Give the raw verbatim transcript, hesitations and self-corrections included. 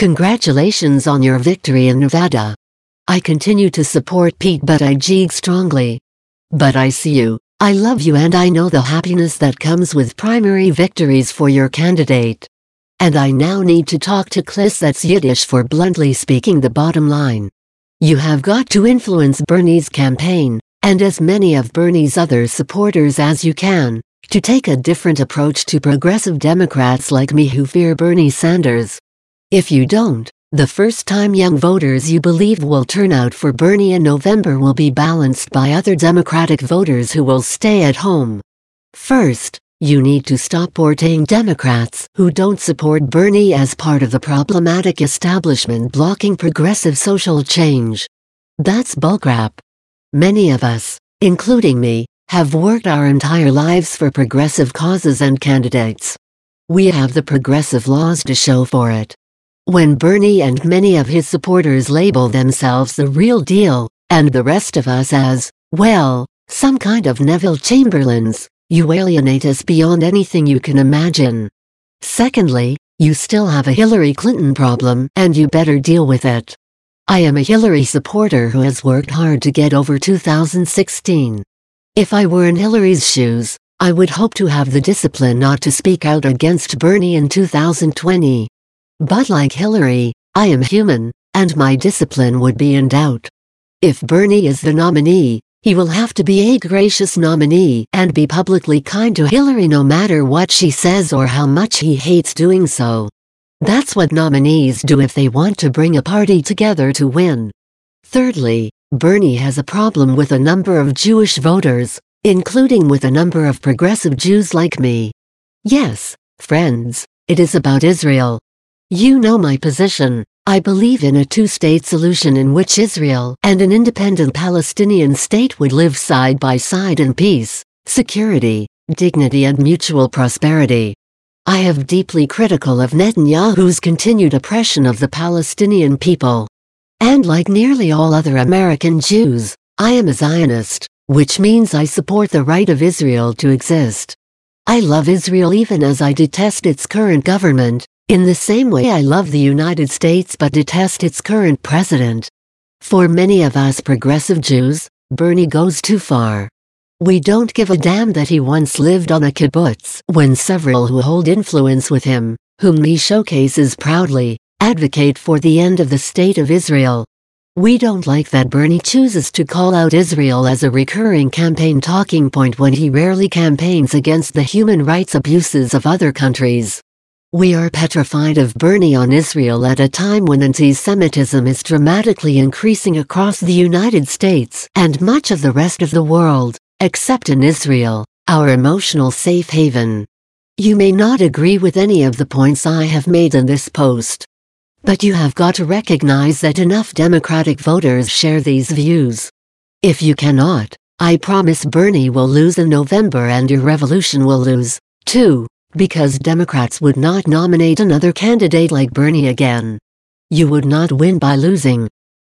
Congratulations on your victory in Nevada. I continue to support Pete Buttigieg strongly. But I see you, I love you, and I know the happiness that comes with primary victories for your candidate. And I now need to talk to Kliss, that's Yiddish for bluntly speaking the bottom line. You have got to influence Bernie's campaign, and as many of Bernie's other supporters as you can, to take a different approach to progressive Democrats like me who fear Bernie Sanders. If you don't, the first-time young voters you believe will turn out for Bernie in November will be balanced by other Democratic voters who will stay at home. First, you need to stop portraying Democrats who don't support Bernie as part of the problematic establishment blocking progressive social change. That's bullcrap. Many of us, including me, have worked our entire lives for progressive causes and candidates. We have the progressive laws to show for it. When Bernie and many of his supporters label themselves the real deal, and the rest of us as, well, some kind of Neville Chamberlains, you alienate us beyond anything you can imagine. Secondly, you still have a Hillary Clinton problem, and you better deal with it. I am a Hillary supporter who has worked hard to get over two thousand sixteen. If I were in Hillary's shoes, I would hope to have the discipline not to speak out against Bernie in two thousand twenty. But like Hillary, I am human, and my discipline would be in doubt. If Bernie is the nominee, he will have to be a gracious nominee and be publicly kind to Hillary no matter what she says or how much he hates doing so. That's what nominees do if they want to bring a party together to win. Thirdly, Bernie has a problem with a number of Jewish voters, including with a number of progressive Jews like me. Yes, friends, it is about Israel. You know my position. I believe in a two-state solution in which Israel and an independent Palestinian state would live side by side in peace, security, dignity and mutual prosperity. I have deeply critical of Netanyahu's continued oppression of the Palestinian people. And like nearly all other American Jews, I am a Zionist, which means I support the right of Israel to exist. I love Israel even as I detest its current government, in the same way I love the United States but detest its current president. For many of us progressive Jews, Bernie goes too far. We don't give a damn that he once lived on a kibbutz when several who hold influence with him, whom he showcases proudly, advocate for the end of the state of Israel. We don't like that Bernie chooses to call out Israel as a recurring campaign talking point when he rarely campaigns against the human rights abuses of other countries. We are petrified of Bernie on Israel at a time when anti-Semitism is dramatically increasing across the United States and much of the rest of the world, except in Israel, our emotional safe haven. You may not agree with any of the points I have made in this post. But you have got to recognize that enough Democratic voters share these views. If you cannot, I promise Bernie will lose in November and your revolution will lose, too. Because Democrats would not nominate another candidate like Bernie again. You would not win by losing,